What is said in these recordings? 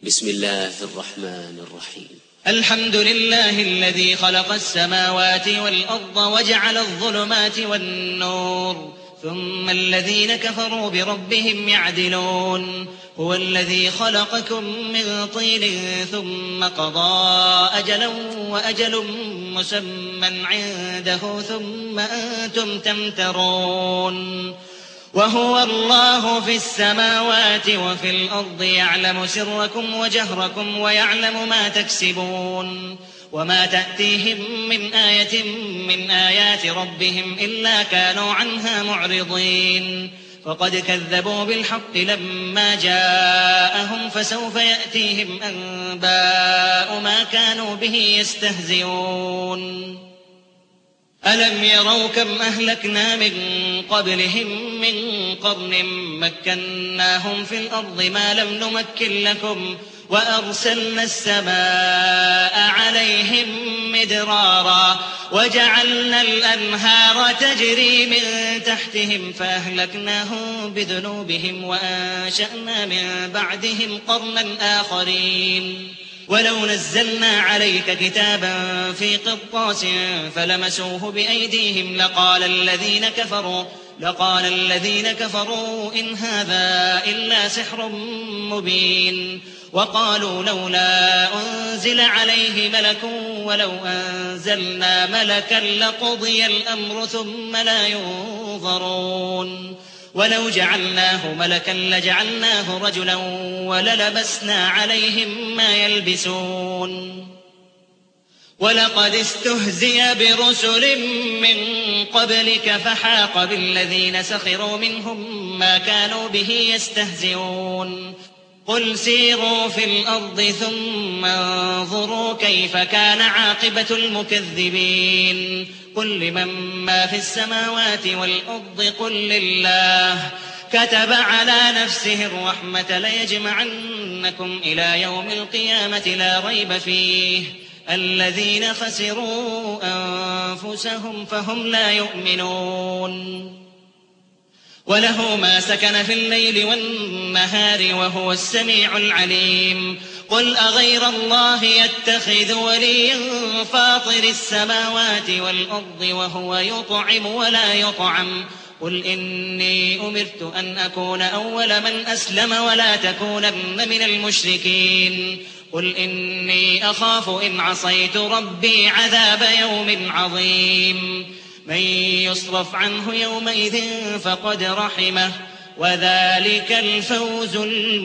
بسم الله الرحمن الرحيم. الحمد لله الذي خلق السماوات والأرض وجعل الظلمات والنور ثم الذين كفروا بربهم يعدلون. هو الذي خلقكم من طين ثم قضى أجلا وأجل مسمى عنده ثم أنتم تمترون. وهو الله في السماوات وفي الأرض يعلم سركم وجهركم ويعلم ما تكسبون. وما تأتيهم من آية من آيات ربهم إلا كانوا عنها معرضين. فقد كذبوا بالحق لما جاءهم فسوف يأتيهم أنباء ما كانوا به يستهزئون. ألم يروا كم أهلكنا من قبلهم من قرن مكناهم في الأرض ما لم نمكن لكم وأرسلنا السماء عليهم مدرارا وجعلنا الأنهار تجري من تحتهم فأهلكناهم بذنوبهم وأنشأنا من بعدهم قرنا آخرين. ولو نزلنا عليك كتابا في قرطاس فلمسوه بأيديهم لقال الذين كفروا إن هذا إلا سحر مبين. وقالوا لولا أنزل عليه ملك ولو أنزلنا ملكا لقضي الأمر ثم لا ينظرون. ولو جعلناه ملكا لجعلناه رجلا وللبسنا عليهم ما يلبسون. ولقد استهزئ برسل من قبلك فحاق بالذين سخروا منهم ما كانوا به يستهزئون. قل سيروا في الأرض ثم انظروا كيف كان عاقبة المكذبين. قل لمن ما في السماوات والأرض قل لله كتب على نفسه الرحمة ليجمعنكم إلى يوم القيامة لا ريب فيه الذين خسروا أنفسهم فهم لا يؤمنون. وله ما سكن في الليل والنهار وهو السميع العليم. قل أغير الله يتخذ وليا فاطر السماوات والأرض وهو يطعم ولا يطعم. قل إني أمرت أن أكون أول من أسلم ولا تكونن من المشركين. قل إني أخاف إن عصيت ربي عذاب يوم عظيم. من يصرف عنه يومئذ فقد رحمه وذلك الفوز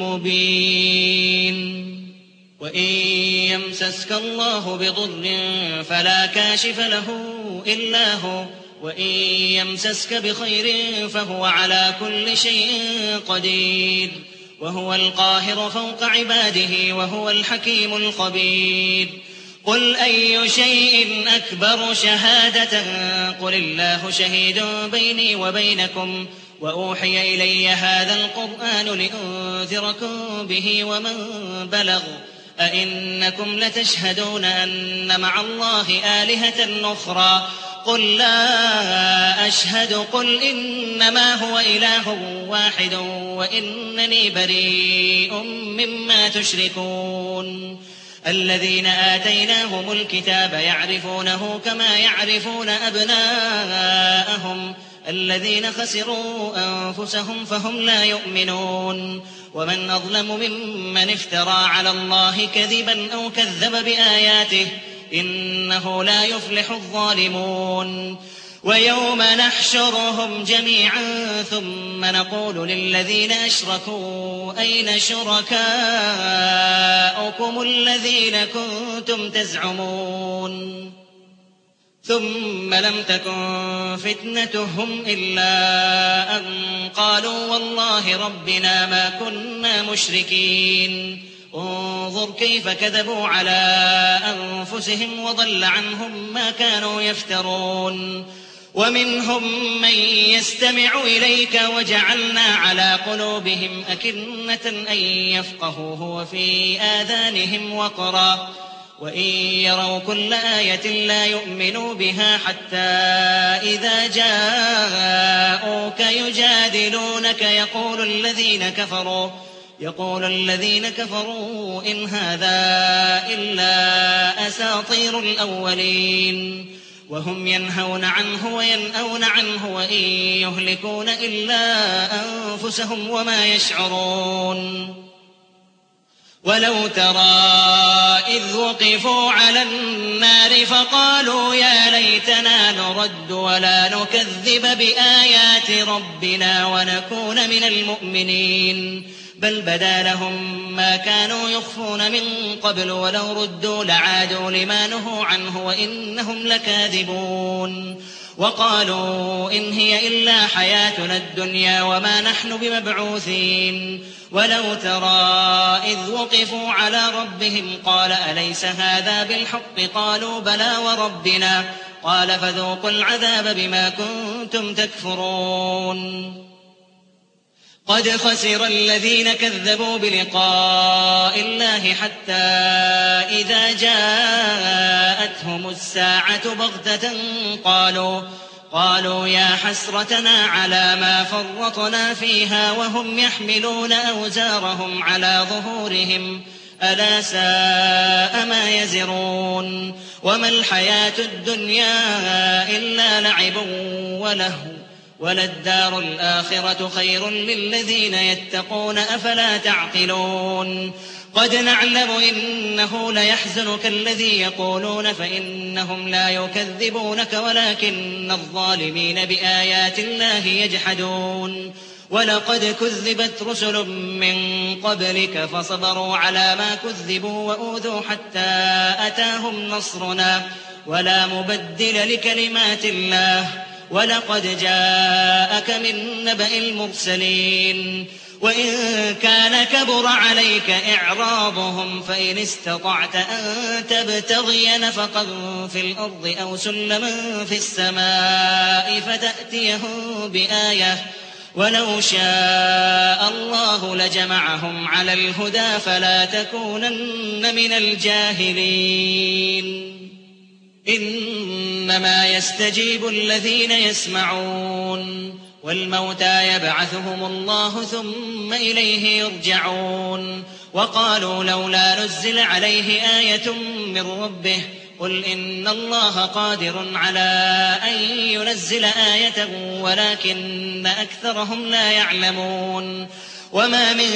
المبين. وإن يمسسك الله بضر فلا كاشف له إلا هو وإن يمسسك بخير فهو على كل شيء قدير. وهو القاهر فوق عباده وهو الحكيم الخبير. قل أي شيء أكبر شهادة قل الله شهيد بيني وبينكم وأوحي إلي هذا القرآن لأنذركم به ومن بلغ. أئنكم لتشهدون أن مع الله آلهة أخرى قل لا أشهد. قل إنما هو إله واحد وإنني بريء مما تشركون. الذين آتيناهم الكتاب يعرفونه كما يعرفون أبناءهم الذين خسروا أنفسهم فهم لا يؤمنون. ومن أظلم ممن افترى على الله كذبا أو كذب بآياته إنه لا يفلح الظالمون. ويوم نحشرهم جميعا ثم نقول للذين أشركوا أين شركاؤكم الذين كنتم تزعمون. ثم لم تكن فتنتهم إلا أن قالوا والله ربنا ما كنا مشركين. انظر كيف كذبوا على أنفسهم وضل عنهم ما كانوا يفترون. ومنهم من يستمع إليك وجعلنا على قلوبهم أكنة أن يفقهوه وفي آذانهم وقرا وإن يروا كل آية لا يؤمنوا بها حتى إذا جاءوك يجادلونك يقول الذين كفروا إن هذا إلا أساطير الأولين وهم ينهون عنه وينأون عنه وإن يهلكون إلا أنفسهم وما يشعرون ولو ترى إذ وقفوا على النار فقالوا يا ليتنا نرد ولا نكذب بآيات ربنا ونكون من المؤمنين بل بدا لهم ما كانوا يخفون من قبل ولو ردوا لعادوا لما نهوا عنه وإنهم لكاذبون وقالوا إن هي إلا حياتنا الدنيا وما نحن بمبعوثين ولو ترى إذ وقفوا على ربهم قال أليس هذا بالحق قالوا بلى وربنا قال فذوقوا العذاب بما كنتم تكفرون قد خسر الذين كذبوا بلقاء الله حتى إذا جاءتهم الساعة بغتة قالوا يا حسرتنا على ما فرطنا فيها وهم يحملون أوزارهم على ظهورهم ألا ساء ما يزرون وما الحياة الدنيا إلا لعب ولهو وللدار الآخرة خير للذين يتقون أفلا تعقلون قد نعلم إنه ليحزنك الذي يقولون فإنهم لا يكذبونك ولكن الظالمين بآيات الله يجحدون ولقد كذبت رسل من قبلك فصبروا على ما كذبوا وأوذوا حتى أتاهم نصرنا ولا مبدل لكلمات الله ولقد جاءك من نبأ المرسلين وإن كان كبر عليك إعراضهم فإن استطعت أن تبتغي نفقا في الأرض أو سلما في السماء فتأتيهم بآية ولو شاء الله لجمعهم على الهدى فلا تكونن من الجاهلين إنما يستجيب الذين يسمعون والموتى يبعثهم الله ثم إليه يرجعون وقالوا لولا نزل عليه آية من ربه قل إن الله قادر على أن ينزل آية ولكن أكثرهم لا يعلمون وما من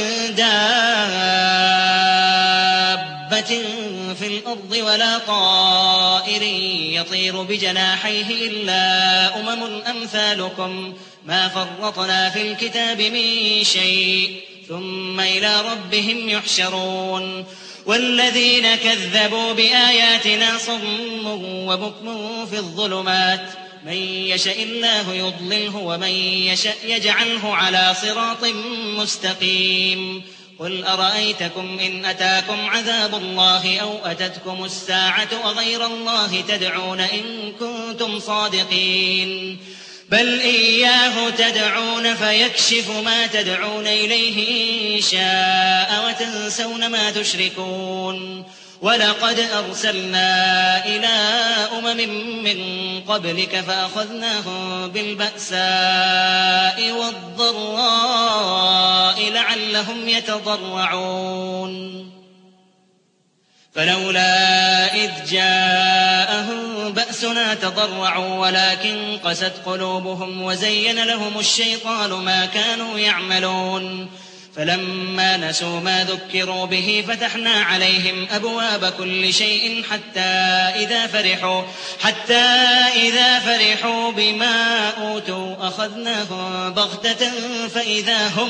دابة في الأرض ولا طائر يطير بجناحيه إلا أمثالكم ما فرطنا في الكتاب من شيء ثم إلى ربهم يحشرون والذين كذبوا بآياتنا صم وبكم في الظلمات من يشاء الله يضلله ومن يشاء يجعله على صراط مستقيم قل أرأيتكم إن أتاكم عذاب الله أو أتتكم الساعة أغير الله تدعون إن كنتم صادقين بل إياه تدعون فيكشف ما تدعون إليه إن شاء وتنسون ما تشركون ولقد أرسلنا إلى من قبلك فأخذناهم بالبأساء والضراء لعلهم يتضرعون فلولا إذ جاءهم بأسنا تضرعوا ولكن قست قلوبهم وزين لهم الشيطان ما كانوا يعملون فلما نسوا ما ذكروا به فتحنا عليهم أبواب كل شيء حتى إذا فرحوا بما أوتوا أخذناهم بغتة فإذا هم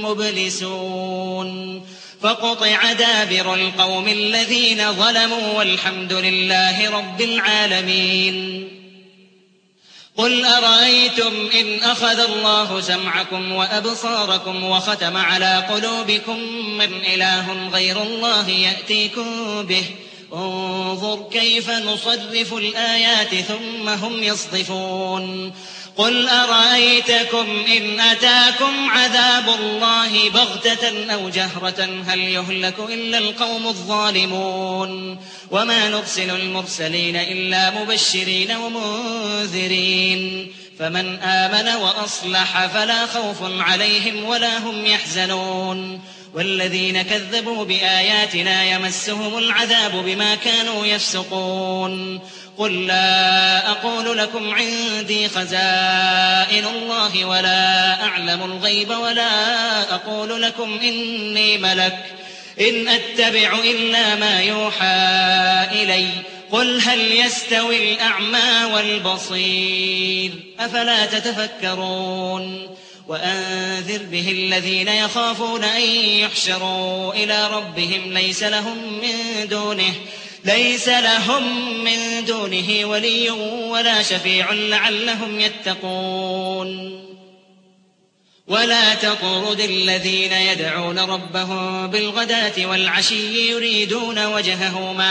مبلسون فقطع دابر القوم الذين ظلموا والحمد لله رب العالمين قل أرأيتم إن أخذ الله سمعكم وأبصاركم وختم على قلوبكم من إله غير الله يأتيكم به انظر كيف نصرف الآيات ثم هم يصدفون قل أرأيتكم إن أتاكم عذاب الله بغتة أو جهرة هل يهلك إلا القوم الظالمون وما نرسل المرسلين إلا مبشرين ومنذرين فمن آمن وأصلح فلا خوف عليهم ولا هم يحزنون والذين كذبوا بآياتنا يمسهم العذاب بما كانوا يفسقون قل لا أقول لكم عندي خزائن الله ولا أعلم الغيب ولا أقول لكم إني ملك إن أتبع إلا ما يوحى إلي قل هل يستوي الأعمى والبصير أفلا تتفكرون وأنذر به الذين يخافون أن يحشروا إلى ربهم ليس لهم من دونه ولي ولا شفيع لعلهم يتقون ولا تطرد الذين يدعون ربهم بالغداة والعشي يريدون وجهه ما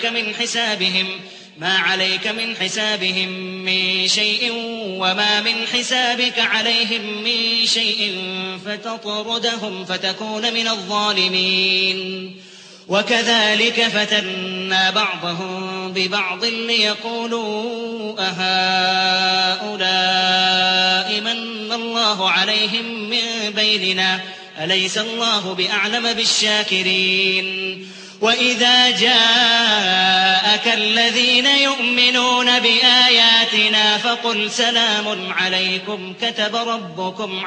عليك من حسابهم من شيء وما من حسابك عليهم من شيء فتطردهم فتكون من الظالمين وكذلك فتنا بعضهم ببعض ليقولوا أهؤلاء من الله عليهم من بيننا أليس الله بأعلم بالشاكرين وإذا جاءك الذين يؤمنون بآياتنا فقل سلام عليكم كتب ربكم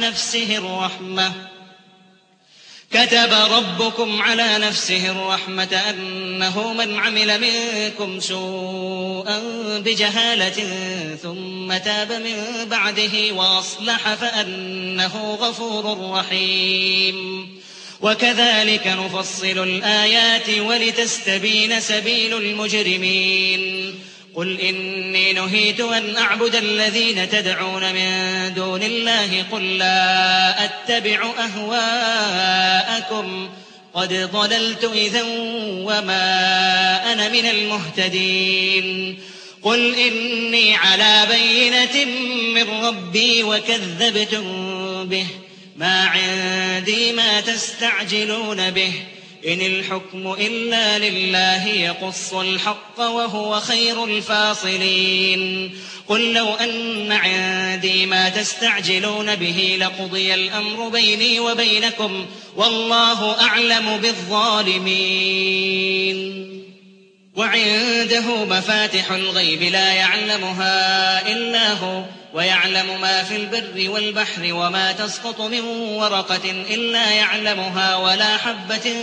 على نفسه الرحمة أنه من عمل منكم سوءا بجهالة ثم تاب من بعده وأصلح فأنه غفور رحيم وكذلك نفصل الآيات ولتستبين سبيل المجرمين قل إني نهيت أن أعبد الذين تدعون من دون الله قل لا أتبع أهواءكم قد ضللت إذا وما أنا من المهتدين قل إني على بينة من ربي وكذبتم به ما عندي ما تستعجلون به إن الحكم إلا لله يقص الحق وهو خير الفاصلين قل لو أن عندي ما تستعجلون به لقضي الأمر بيني وبينكم والله أعلم بالظالمين وعنده مفاتح الغيب لا يعلمها إلا هو ويعلم ما في البر والبحر وما تسقط من ورقة إلا يعلمها ولا حبة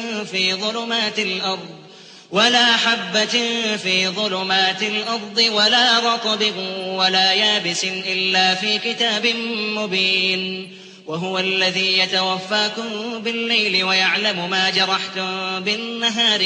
في ظلمات الأرض ولا رطب ولا يابس إلا في كتاب مبين وهو الذي يتوفاكم بالليل ويعلم ما جرحتم بالنهار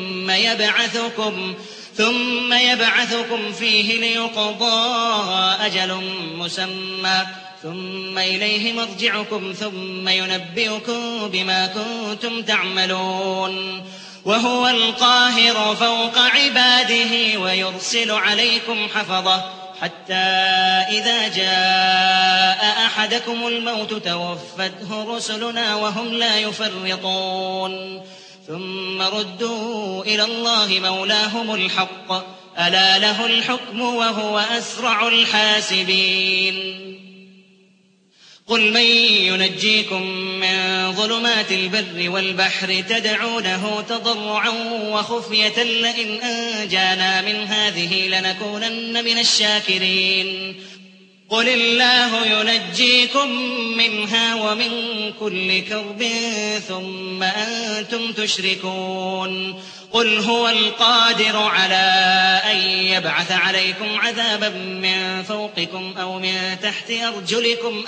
ثم يبعثكم فيه ليقضى أجل مسمى ثم إليه مرجعكم ثم ينبئكم بما كنتم تعملون وهو القاهر فوق عباده ويرسل عليكم حفظة حتى إذا جاء أحدكم الموت توفته رسلنا وهم لا يفرطون ثم ردوا إلى الله مولاهم الحق ألا له الحكم وهو أسرع الحاسبين قل من ينجيكم من ظلمات البر والبحر تدعونه تضرعا وخفية لئن أنجانا من هذه لنكونن من الشاكرين قل الله ينجيكم منها ومن كل كرب ثم أنتم تشركون قل هو القادر على أن يبعث عليكم عذابا من فوقكم أو من تحت أرجلكم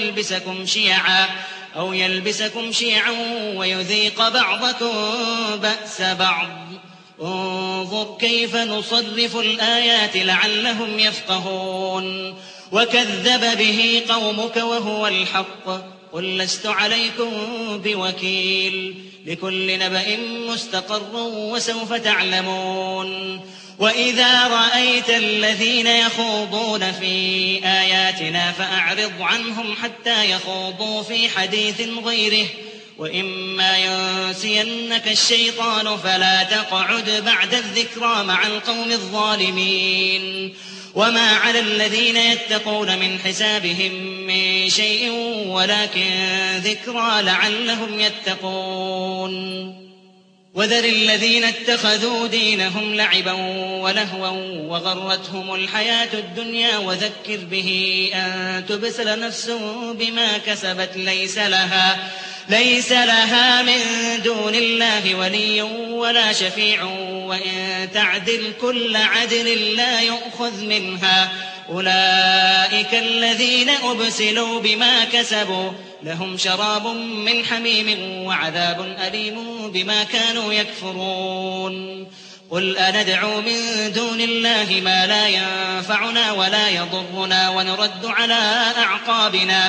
أو يلبسكم شيعا ويذيق بعضكم بأس بعض انظر كيف نصرف الآيات لعلهم يفقهون وكذب به قومك وهو الحق قل لست عليكم بوكيل لكل نبأ مستقر وسوف تعلمون وإذا رأيت الذين يخوضون في آياتنا فأعرض عنهم حتى يخوضوا في حديث غيره وإما ينسينك الشيطان فلا تقعد بعد الذكرى مع القوم الظالمين وما على الذين يتقون من حسابهم من شيء ولكن ذكرى لعلهم يتقون وذر الذين اتخذوا دينهم لعبا ولهوا وغرتهم الحياة الدنيا وذكر به أن تبسل نفس بما كسبت ليس لها من دون الله ولي ولا شفيع وإن تعدل كل عدل لا يؤخذ منها أولئك الذين أبسلوا بما كسبوا لهم شراب من حميم وعذاب أليم بما كانوا يكفرون قل أندعو من دون الله ما لا ينفعنا ولا يضرنا ونرد على أعقابنا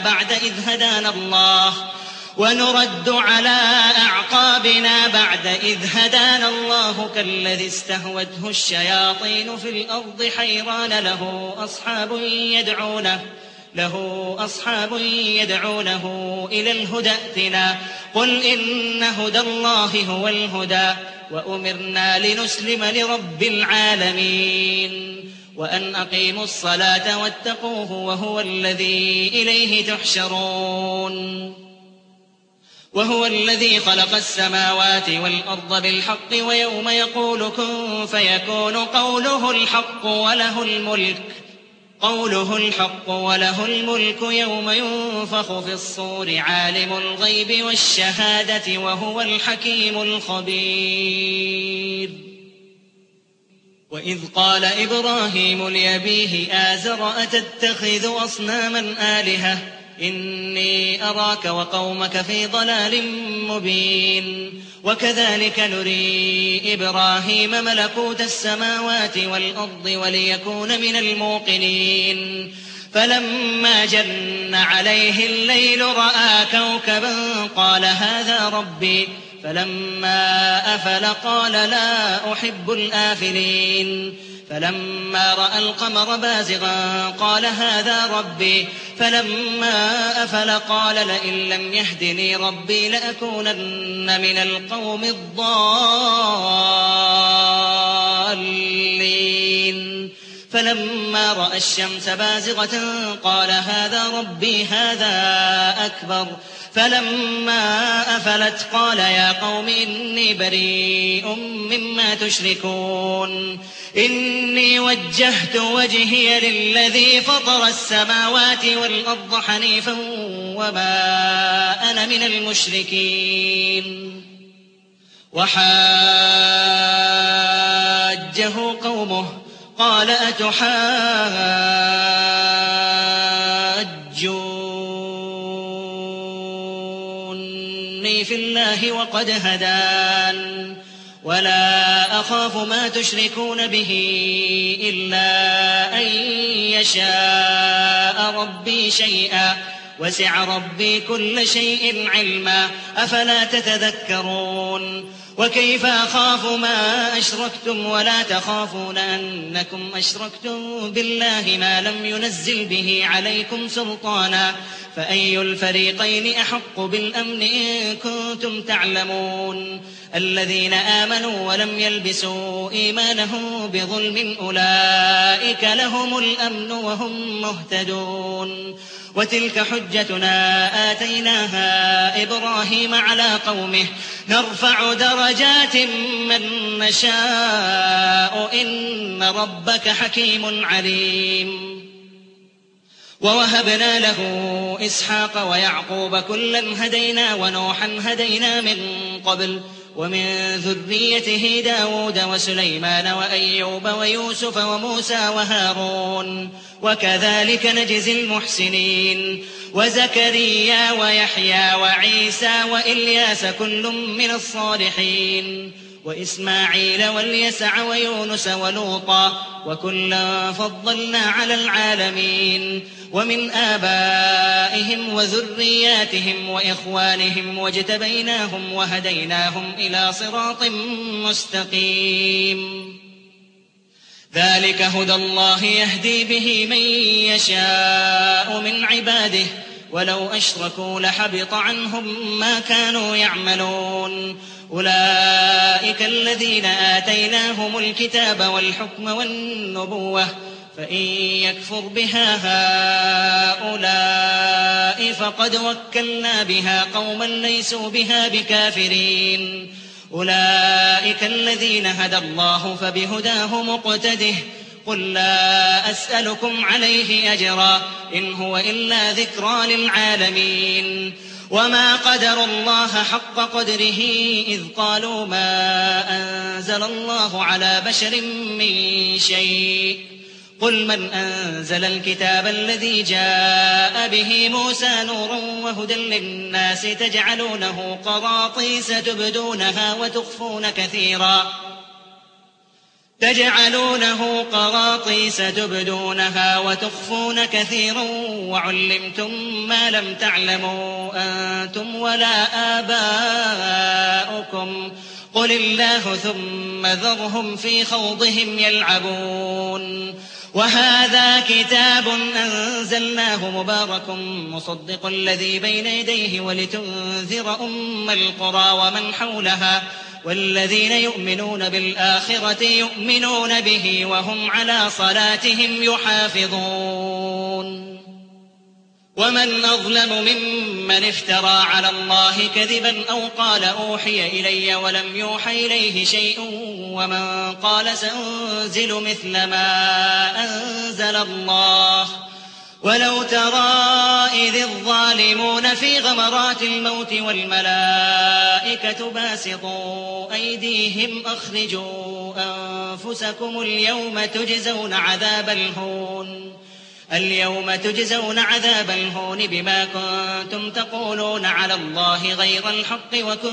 بعد إذ هدانا الله كالذي استهوته الشياطين في الأرض حيران له أصحاب يدعونه إلى الهدى ائتنا قل إن هدى الله هو الهدى وأمرنا لنسلم لرب العالمين وأن أقيموا الصلاة واتقوه وهو الذي إليه تحشرون وهو الذي خلق السماوات والأرض بالحق ويوم يقول كن فيكون قوله الحق وله الملك يوم ينفخ في الصور عالم الغيب والشهادة وهو الحكيم الخبير وإذ قال إبراهيم لأبيه آزر أتتخذ أصناما آلهة إني أراك وقومك في ضلال مبين وكذلك نري إبراهيم ملكوت السماوات والأرض وليكون من الموقنين فلما جن عليه الليل رأى كوكبا قال هذا ربي فلما أفل قال لا أحب الآفلين فلما رأى القمر بازغا قال هذا ربي فلما أفل قال لئن لم يهدني ربي لأكونن من القوم الضالين فلما رأى الشمس بازغة قال هذا ربي هذا أكبر فلما أفلت قال يا قوم إني بريء مما تشركون إني وجهت وجهي للذي فطر السماوات والأرض حنيفا وما أنا من المشركين وحاجه قومه قال أتحاجوني في الله وقد هدان ولا أخاف ما تشركون به إلا أن يشاء ربي شيئا وسع ربي كل شيء علما أفلا تتذكرون وكيف أخاف ما أشركتم ولا تخافون أنكم أشركتم بالله ما لم ينزل به عليكم سلطانا فأي الفريقين أحق بالأمن إن كنتم تعلمون الذين آمنوا ولم يلبسوا إيمانهم بظلم أولئك لهم الأمن وهم مهتدون وتلك حجتنا آتيناها إبراهيم على قومه نرفع درجات من نشاء إن ربك حكيم عليم ووهبنا له إسحاق ويعقوب كلا هدينا ونوحا هدينا من قبل ومن ذريته داود وسليمان وأيوب ويوسف وموسى وهارون وكذلك نجزي المحسنين وزكريا ويحيى وعيسى وإلياس كل من الصالحين وإسماعيل واليسع ويونس ولوطا وكلا فضلنا على العالمين ومن آبائهم وذرياتهم وإخوانهم واجتبيناهم وهديناهم إلى صراط مستقيم ذلك هدى الله يهدي به من يشاء من عباده ولو أشركوا لحبط عنهم ما كانوا يعملون أولئك الذين آتيناهم الكتاب والحكم والنبوة فإن يكفر بها هؤلاء فقد وكلنا بها قوما ليسوا بها بكافرين. أولئك الذين هدى الله فبهداه مقتده. قل لا أسألكم عليه أجرا إن هو إلا ذكرى للعالمين. وما قدروا الله حق قدره إذ قالوا ما أنزل الله على بشر من شيء. قل من أنزل الكتاب الذي جاء به موسى نورا وهدى للناس تجعلونه قراطيس تبدونها وتخفون كثيرا وعلمتم ما لم تعلموا أنتم ولا آباؤكم قل الله ثم ذرهم في خوضهم يلعبون. وهذا كتاب أنزلناه مبارك مصدق الذي بين يديه ولتنذر أم القرى ومن حولها والذين يؤمنون بالآخرة يؤمنون به وهم على صلاتهم يحافظون. ومن أظلم ممن افترى على الله كذبا أو قال أوحي إلي ولم يوحى إليه شيء ومن قال سأنزل مثل ما أنزل الله. ولو ترى إذ الظالمون في غمرات الموت والملائكة باسطوا أيديهم أخرجوا أنفسكم اليوم تجزون عذاب الهون بما كنتم تقولون على الله غير الحق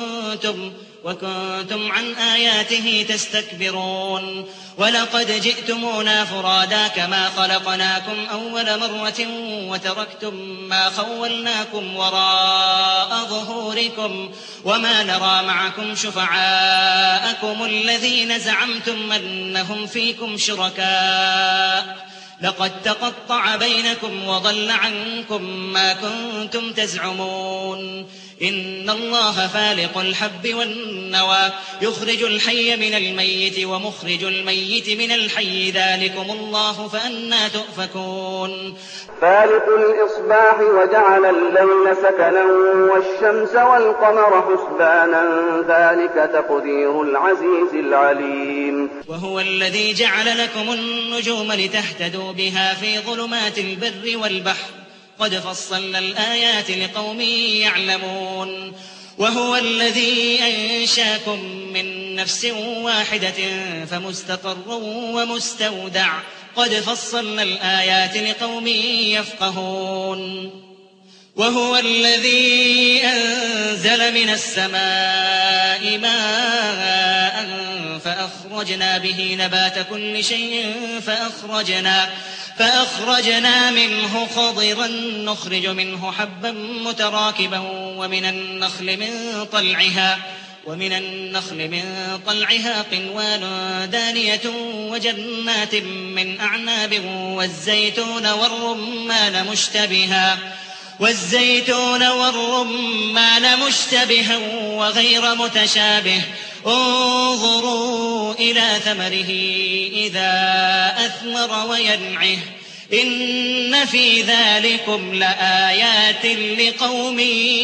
وكنتم عن آياته تستكبرون. ولقد جئتمونا فرادا كما خلقناكم أول مرة وتركتم ما خولناكم وراء ظهوركم وما نرى معكم شفعاءكم الذين زعمتم أنهم فيكم شركاء لقد تقطع بينكم وضل عنكم ما كنتم تزعمون. إن الله فالق الحب والنوى يخرج الحي من الميت ومخرج الميت من الحي ذلكم الله فأنى تؤفكون. فالق الإصباح وجعل الليل سكنا والشمس والقمر حسبانا ذلك تقدير العزيز العليم. وهو الذي جعل لكم النجوم لتهتدوا بها في ظلمات البر والبحر قد فصلنا الآيات لقوم يعلمون. وهو الذي أنشاكم من نفس واحدة فمستقر ومستودع قد فصلنا الآيات لقوم يفقهون. وهو الذي أنزل من السماء ماء فأخرجنا به نبات كل شيء فأخرجنا منه خضرا نخرج منه حبا متراكبا ومن النخل من طلعها قنوان دانية وجنات من أعناب والزيتون والرمان مشتبها وغير متشابه انظروا إلى ثمره إذا أثمر وينعه إن في ذلكم لآيات لقوم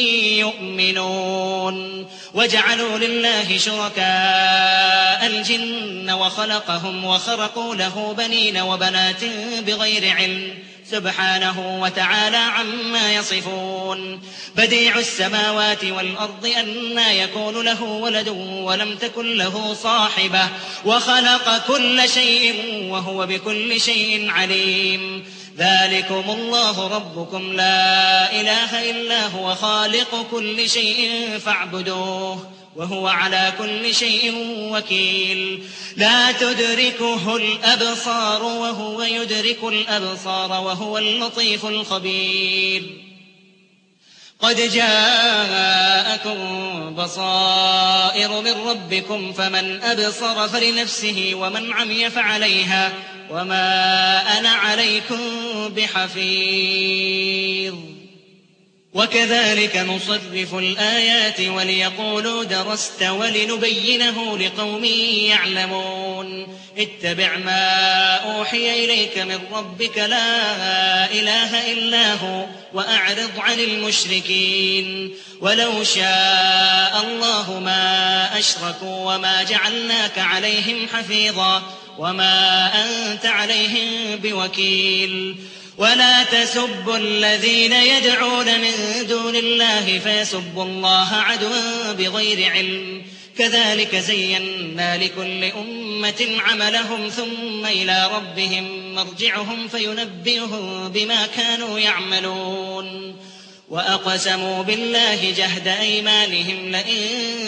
يؤمنون. وجعلوا لله شركاء الجن وخلقهم وخرقوا له بنين وبنات بغير علم سبحانه وتعالى عما يصفون. بديع السماوات والأرض أنى يكون له ولد ولم تكن له صاحبة وخلق كل شيء وهو بكل شيء عليم. ذلكم الله ربكم لا إله إلا هو خالق كل شيء فاعبدوه وهو على كل شيء وكيل. لا تدركه الأبصار وهو يدرك الأبصار وهو اللطيف الخبير. قد جاءكم بصائر من ربكم فمن أبصر فلنفسه ومن عمي فعليها وما أنا عليكم بحفيظ. وكذلك نصرف الآيات وليقولوا درست ولنبينه لقوم يعلمون اتبع ما أوحي إليك من ربك لا إله إلا هو وأعرض عن المشركين ولو شاء الله ما أشركوا وما جعلناك عليهم حفيظا وما أنت عليهم بوكيل ولا تسبوا الذين يدعون من دون الله فيسبوا الله عدوا بغير علم كذلك زينا لكل أمة عملهم ثم إلى ربهم مرجعهم فينبئهم بما كانوا يعملون وأقسموا بالله جهد أيمانهم لئن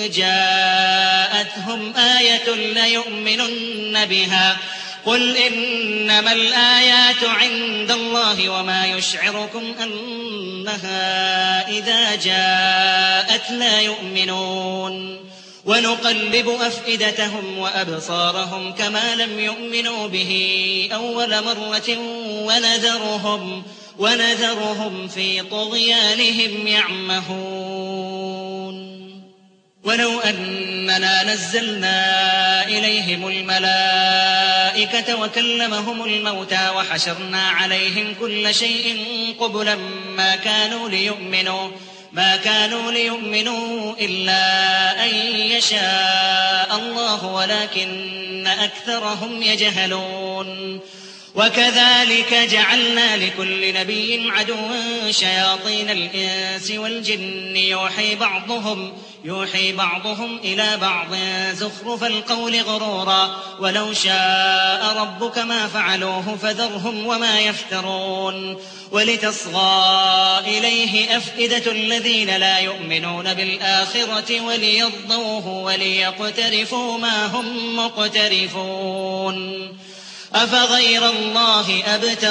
جاءتهم آية ليؤمنن بها قل إنما الآيات عند الله وما يشعركم أنها إذا جاءت لا يؤمنون ونقلب أفئدتهم وأبصارهم كما لم يؤمنوا به أول مرة ونذرهم في طغيانهم يعمهون ولو أننا نزلنا إليهم الملائكة وكلمهم الموتى وحشرنا عليهم كل شيء قبلا ما كانوا ليؤمنوا إلا أن يشاء الله ولكن أكثرهم يجهلون وكذلك جعلنا لكل نبي عدوا شياطين الإنس والجن يوحي بعضهم إلى بعض زخرف القول غرورا ولو شاء ربك ما فعلوه فذرهم وما يفترون ولتصغى إليه أفئدة الذين لا يؤمنون بالآخرة وليرضوه وليقترفوا ما هم مقترفون أفغير الله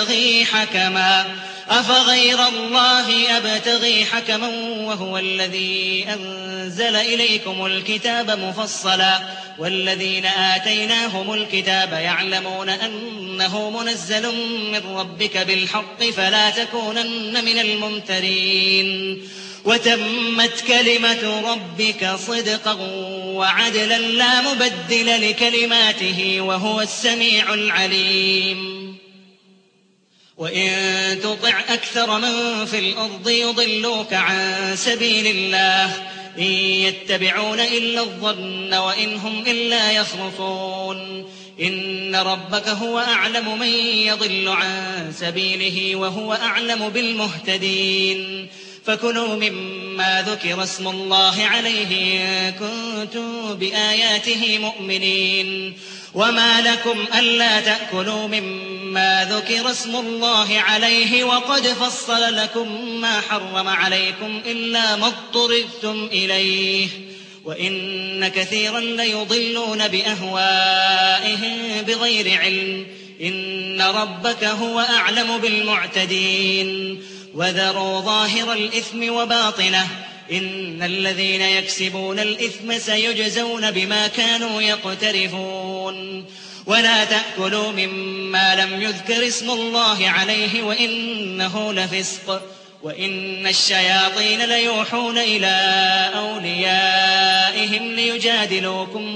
أبتغي حكما وهو الذي أنزل إليكم الكتاب مفصلا والذين آتيناهم الكتاب يعلمون أنه منزل من ربك بالحق فلا تكونن من الممترين وتمت كلمة ربك صدقا وعدلا لا مبدل لكلماته وهو السميع العليم وإن تطع أكثر من في الأرض يضلوك عن سبيل الله إن يتبعون إلا الظن وإن هم إلا يخرصون إن ربك هو أعلم من يضل عن سبيله وهو أعلم بالمهتدين فكلوا مما ذكر اسم الله عليه إن كنتم بآياته مؤمنين وما لكم ألا تأكلوا مما ذكر اسم الله عليه وقد فصل لكم ما حرم عليكم إلا ما اضطررتم إليه وإن كثيرا ليضلون بأهوائهم بغير علم إن ربك هو أعلم بالمعتدين وذروا ظاهر الإثم وباطنه إن الذين يكسبون الإثم سيجزون بما كانوا يقترفون ولا تأكلوا مما لم يذكر اسم الله عليه وإنه لفسق وإن الشياطين ليوحون إلى أوليائهم ليجادلوكم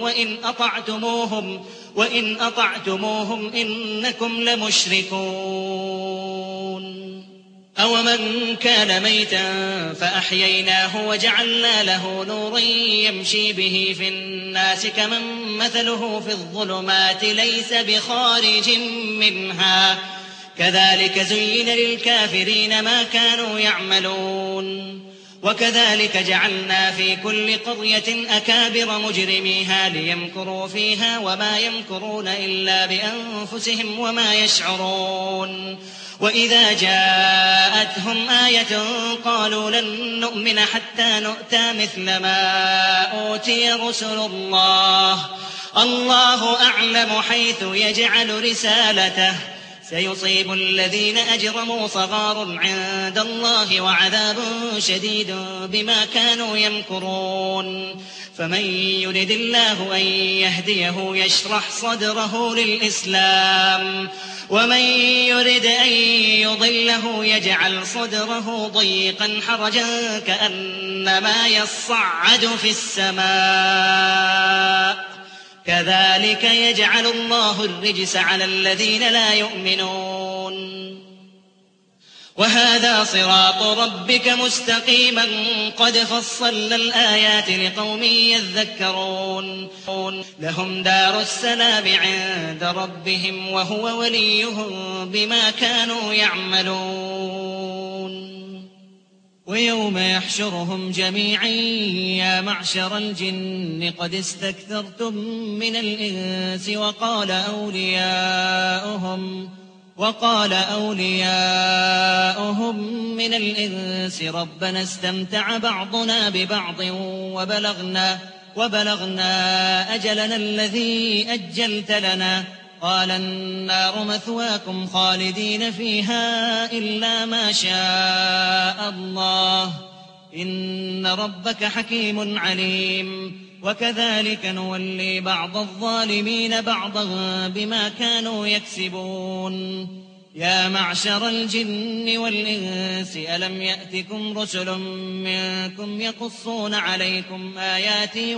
وإن أطعتموهم إنكم لمشركون أومن كان ميتا فأحييناه وجعلنا له نورا يمشي به في الناس كمن مثله في الظلمات ليس بخارج منها كذلك زين للكافرين ما كانوا يعملون وكذلك جعلنا في كل قرية أكابر مجرميها ليمكروا فيها وما يمكرون إلا بأنفسهم وما يشعرون وإذا جاءتهم آية قالوا لن نؤمن حتى نؤتى مثل ما أوتي رسل الله أعلم حيث يجعل رسالته سيصيب الذين أجرموا صغار عند الله وعذاب شديد بما كانوا يمكرون فمن يرد الله أن يهديه يشرح صدره للإسلام ومن يرد أن يضله يجعل صدره ضيقا حرجا كأنما يصعد في السماء كذلك يجعل الله الرجس على الذين لا يؤمنون وهذا صراط ربك مستقيما قد فصلنا الآيات لقوم يذكرون لهم دار السلام عند ربهم وهو وليهم بما كانوا يعملون ويوم يحشرهم جميعا يا معشر الجن قد استكثرتم من الإنس وقال أولياؤهم من الإنس ربنا استمتع بعضنا ببعض وبلغنا أجلنا الذي أجلت لنا قال النار مثواكم خالدين فيها إلا ما شاء الله إن ربك حكيم عليم وكذلك نولي بعض الظالمين بعضا بما كانوا يكسبون يا معشر الجن والإنس ألم يأتكم رسل منكم يقصون عليكم آياتي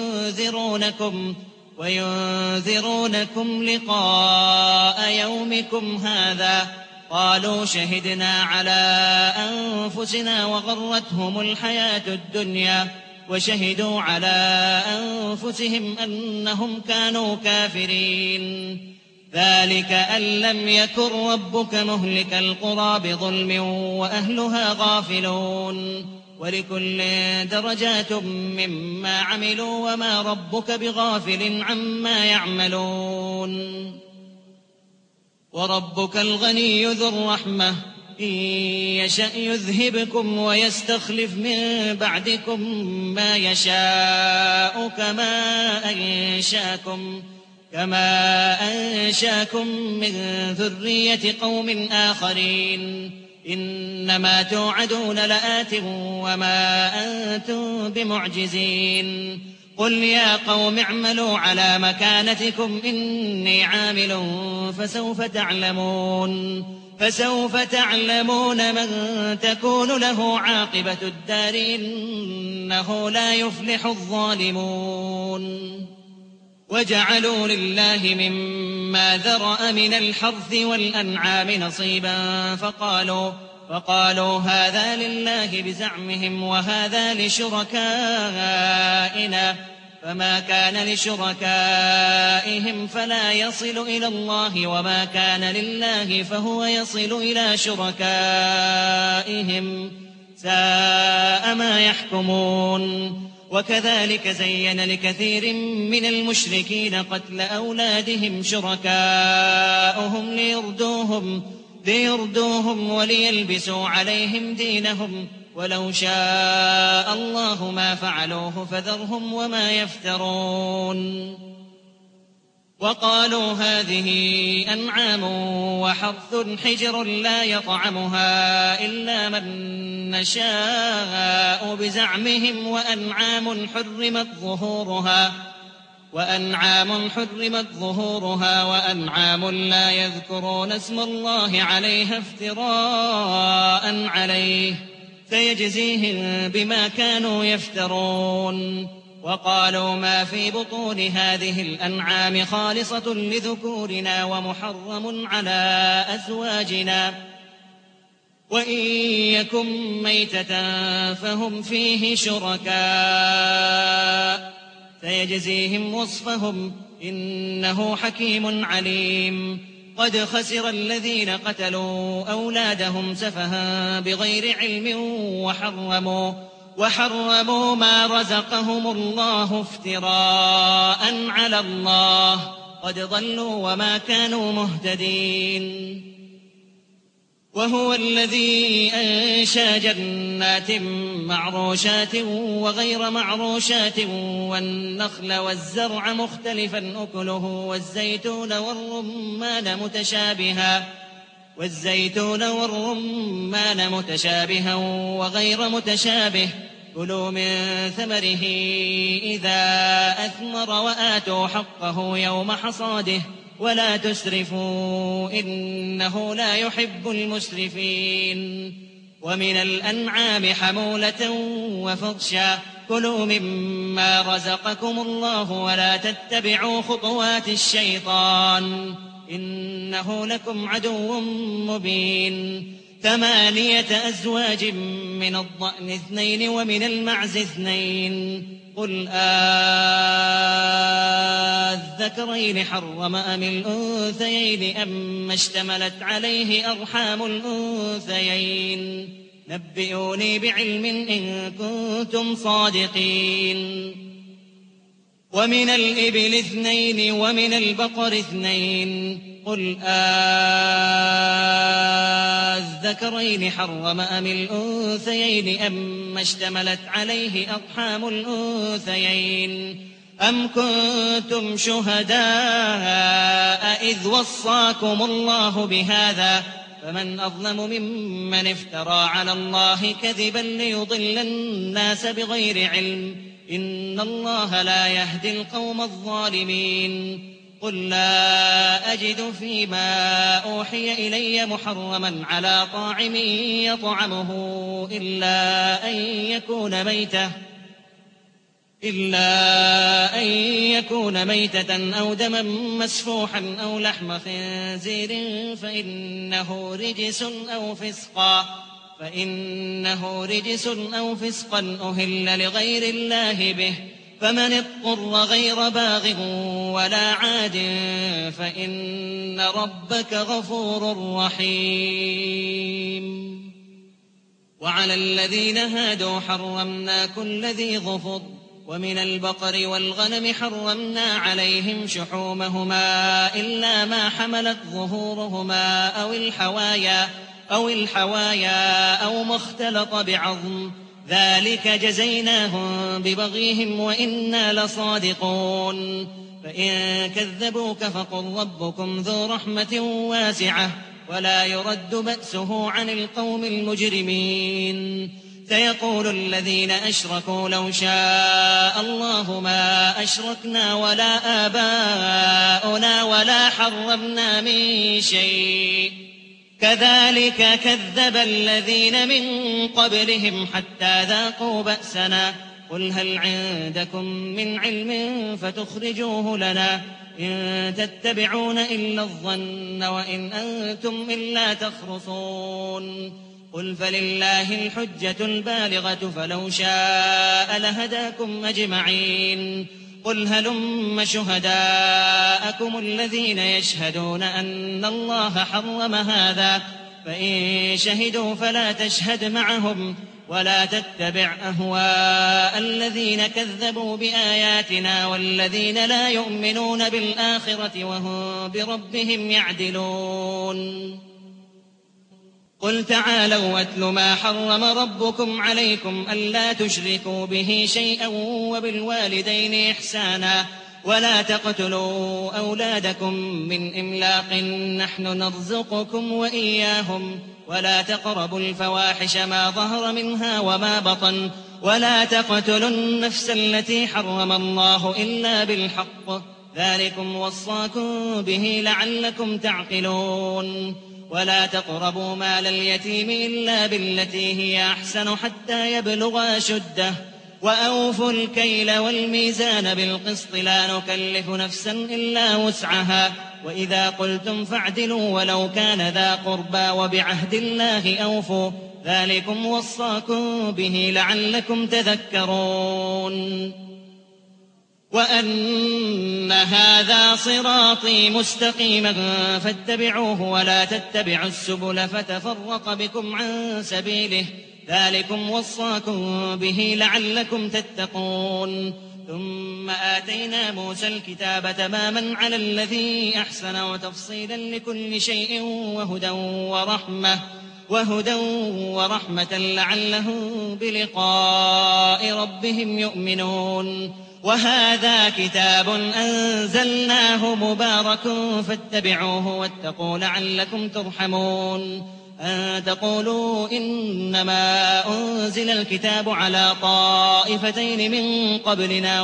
وينذرونكم لقاء يومكم هذا قالوا شهدنا على أنفسنا وغرتهم الحياة الدنيا وشهدوا على أنفسهم أنهم كانوا كافرين ذلك أن لم يكن ربك مهلك القرى بظلم وأهلها غافلون ولكل درجات مما عملوا وما ربك بغافل عما يعملون وربك الغني ذو الرحمة إن يشأ يذهبكم ويستخلف من بعدكم ما يشاء كما أنشاكم من ذرية قوم آخرين إنما توعدون لآت وما أنتم بمعجزين قل يا قوم اعملوا على مكانتكم إني عامل فسوف تعلمون من تكون له عاقبة الدار إنه لا يفلح الظالمون وجعلوا لله مما ذرأ من الحرث والأنعام نصيبا فقالوا هذا لله بزعمهم وهذا لشركائنا فما كان لشركائهم فلا يصل إلى الله وما كان لله فهو يصل إلى شركائهم ساء ما يحكمون وكذلك زين لكثير من المشركين قتل أولادهم شركاؤهم ليردوهم وليلبسوا عليهم دينهم ولو شاء الله ما فعلوه فذرهم وما يفترون وقالوا هذه أنعام وحرث حجر لا يطعمها إلا من نشاء بزعمهم وأنعام حرمت ظهورها وأنعام لا يذكرون اسم الله عليها افتراء عليه سيجزيهم بما كانوا يفترون وقالوا ما في بطون هذه الأنعام خالصة لذكورنا ومحرم على أزواجنا وإن يكن ميتة فهم فيه شركاء سيجزيهم وصفهم إنه حكيم عليم قد خسر الذين قتلوا أولادهم سفها بغير علم وحرموا ما رزقهم الله افتراء على الله قد ضلوا وما كانوا مهتدين وهو الذي أنشأ جنات معروشات وغير معروشات والنخل والزرع مختلفا أكله والزيتون والرمان والزيتون والرمان متشابها وغير متشابه كلوا من ثمره إذا أثمر وآتوا حقه يوم حصاده ولا تسرفوا إنه لا يحب المسرفين ومن الأنعام حمولة وفرشا كلوا مما رزقكم الله ولا تتبعوا خطوات الشيطان إنه لكم عدو مبين 8 أزواج من الضأن 2 ومن المعز 2 قل الذكرين حرم أم الأنثيين أما اشتملت عليه أرحام الأنثيين نبئوني بعلم إن كنتم صادقين ومن الإبل 2 ومن البقر 2 قل الذكرين حرم أم الأنثيين أما اشتملت عليه أرحام الأنثيين أم كنتم شهداء إذ وصاكم الله بهذا فمن أظلم ممن افترى على الله كذبا ليضل الناس بغير علم إن الله لا يهدي القوم الظالمين قل لا أجد فيما أوحي إلي محرما على طاعم يطعمه إلا أن يكون ميتة أو دما مسفوحا أو لحم خنزير فإنه رجس أو فسقا أهل لغير الله به فمن اضطر غير باغ ولا عاد فإن ربك غفور رحيم وعلى الذين هادوا حرمنا كل ذي ظفر ومن البقر والغنم حرمنا عليهم شحومهما إلا ما حملت ظهورهما أو الحوايا أو ما اختلط بعظم ذلك جزيناهم ببغيهم وإنا لصادقون فإن كذبوك فقل ربكم ذو رحمة واسعة ولا يرد بأسه عن القوم المجرمين سيقول الذين أشركوا لو شاء الله ما أشركنا ولا آباؤنا ولا حرمنا من شيء كذلك كذب الذين من قبلهم حتى ذاقوا بأسنا قل هل عندكم من علم فتخرجوه لنا إن تتبعون إلا الظن وإن أنتم إلا تخرصون قل فلله الحجة البالغة فلو شاء لهداكم أجمعين قل هلم شهداءكم الذين يشهدون أن الله حرم هذا فإن شهدوا فلا تشهد معهم ولا تتبع أهواء الذين كذبوا بآياتنا والذين لا يؤمنون بالآخرة وهم بربهم يعدلون قل تعالوا أتل ما حرم ربكم عليكم ألا تشركوا به شيئا وبالوالدين إحسانا ولا تقتلوا أولادكم من إملاق نحن نرزقكم وإياهم ولا تقربوا الفواحش ما ظهر منها وما بطن ولا تقتلوا النفس التي حرم الله إلا بالحق ذلكم وصاكم به لعلكم تعقلون ولا تقربوا مال اليتيم إلا بالتي هي أحسن حتى يبلغ أشده وأوفوا الكيل والميزان بالقسط لا نكلف نفسا إلا وسعها وإذا قلتم فاعدلوا ولو كان ذا قربى وبعهد الله أوفوا ذلكم وصاكم به لعلكم تذكرون وأن هذا صراطي مستقيما فاتبعوه ولا تتبعوا السبل فتفرق بكم عن سبيله ذلكم وصاكم به لعلكم تتقون ثم آتينا موسى الكتاب تماما على الذي أحسن وتفصيلا لكل شيء وهدى ورحمة لعلهم بلقاء ربهم يؤمنون وهذا كتاب أنزلناه مبارك فاتبعوه واتقوا لعلكم ترحمون أن تقولوا إنما أنزل الكتاب على طائفتين من قبلنا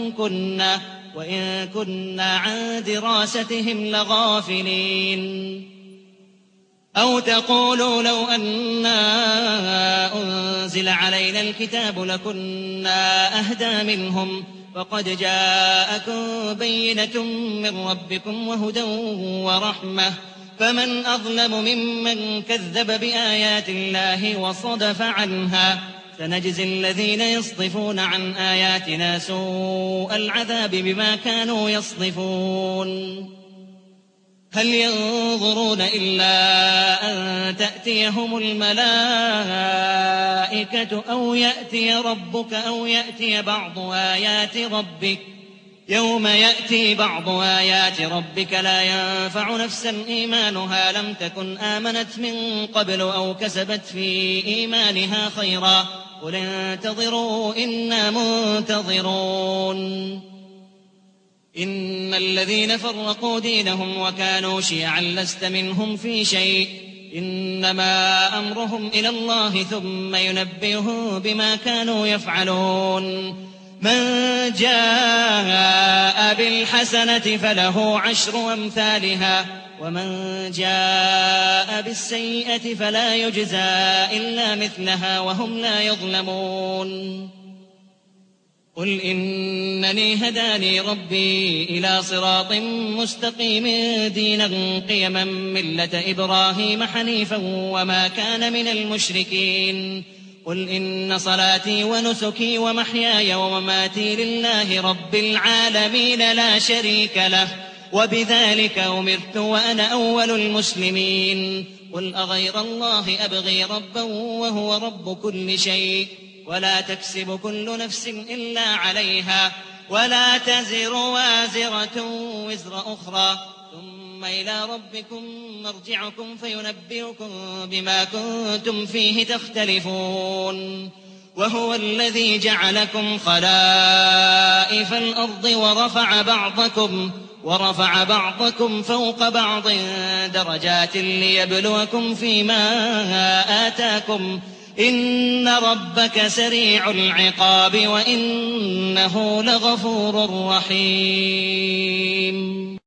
وإن كنا عن دراستهم لغافلين أو تقولوا لو أنا أنزل علينا الكتاب لكنا أهدى منهم فقد جاءكم بينة من ربكم وهدى ورحمة فمن أظلم ممن كذب بآيات الله وصدف عنها سنجزي الذين يصدفون عن آياتنا سوء العذاب بما كانوا يصدفون هل ينظرون إلا أن تأتيهم الملائكة أو يأتي ربك أو يأتي بعض آيات ربك يوم يأتي بعض آيات ربك لا ينفع نفسا إيمانها لم تكن آمنت من قبل أو كسبت في إيمانها خيرا قل انتظروا إنا منتظرون إن الذين فرقوا دينهم وكانوا شيعا لست منهم في شيء إنما أمرهم إلى الله ثم ينبئهم بما كانوا يفعلون من جاء بالحسنة فله 10 أمثالها ومن جاء بالسيئة فلا يجزى إلا مثلها وهم لا يظلمون قل إنني هداني ربي إلى صراط مستقيم دينا قيما ملة إبراهيم حنيفا وما كان من المشركين قل إن صلاتي ونسكي ومحياي ومماتي لله رب العالمين لا شريك له وبذلك أمرت وأنا أول المسلمين قل أغير الله أبغي ربا وهو رب كل شيء ولا تكسب كل نفس إلا عليها ولا تزر وازرة وزر أخرى ثم إلى ربكم مرجعكم فينبئكم بما كنتم فيه تختلفون وهو الذي جعلكم خلائف الأرض ورفع بعضكم فوق بعض درجات ليبلوكم فيما آتاكم إن ربك سريع العقاب وإنه لغفور رحيم